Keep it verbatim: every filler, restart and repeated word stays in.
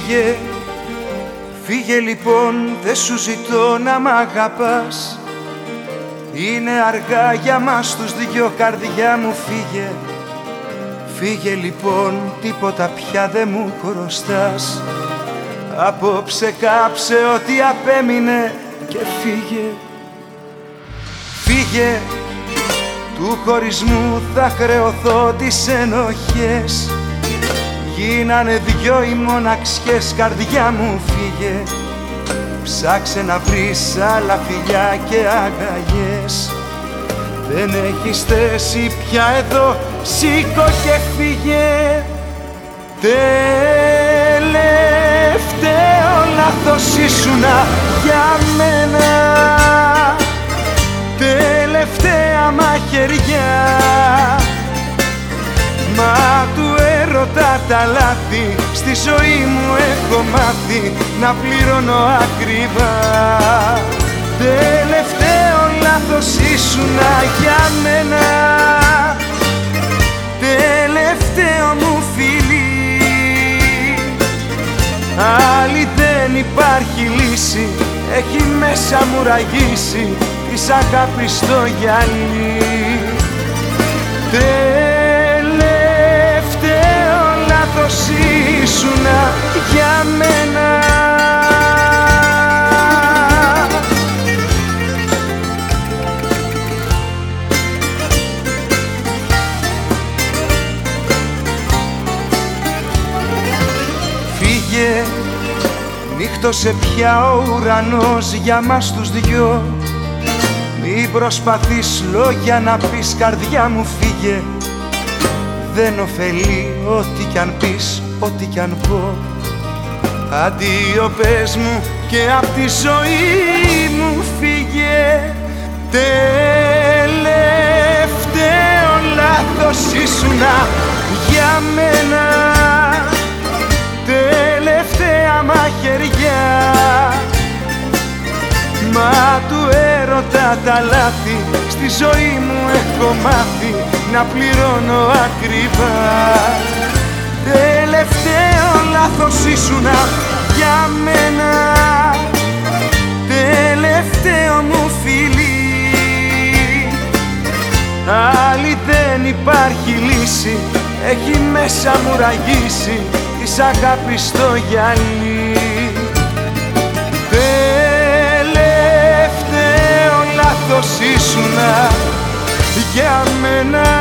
Φύγε, φύγε λοιπόν, δεν σου ζητώ να μ' αγαπάς. Είναι αργά για μας τους δυο, καρδιά μου, φύγε. Φύγε λοιπόν, τίποτα πια δεν μου χρωστάς. Απόψε κάψε ό,τι απέμεινε και φύγε. Φύγε, του χωρισμού θα χρεωθώ τις ενοχές. Γίνανε δυο οι μοναξιές, καρδιά μου, φύγε. Ψάξε να βρεις άλλα φιλιά και αγκαλιές. Δεν έχεις θέση πια εδώ, σήκω και φύγε. Τελευταίο λάθος ήσουνα για μένα, τελευταία μαχαιριά. Μα του έρωτα τα λάθη, στη ζωή μου έχω μάθει να πληρώνω ακριβά. Τελευταίο λάθος ήσουνα για μένα, τελευταίο μου φιλί. Άλλη δεν υπάρχει λύση, έχει μέσα μου ραγίσει της αγάπης το γυαλί. Τελευταίο λάθος ήσουνα για μένα. Φύγε, νύχτωσε πια ο ουρανός για μας τους δυο. Μην προσπαθείς λόγια να πεις, καρδιά μου, φύγε. Δεν ωφελεί ό,τι κι αν πεις, ό,τι κι αν πω. Αντίο πες μου και απ' τη ζωή μου φύγε. Τελευταίο λάθος ήσουνα για μένα, τελευταία μαχαιριά. Μα του έρωτα τα λάθη, στη ζωή μου έχω μάθει να πληρώνω ακριβά. Τελευταίο λάθος ήσουνα για μένα, τελευταίο μου φιλί. Άλλη δεν υπάρχει λύση, έχει μέσα μου ραγίσει της αγάπης το γυαλί. Τελευταίο λάθος ήσουνα για μένα.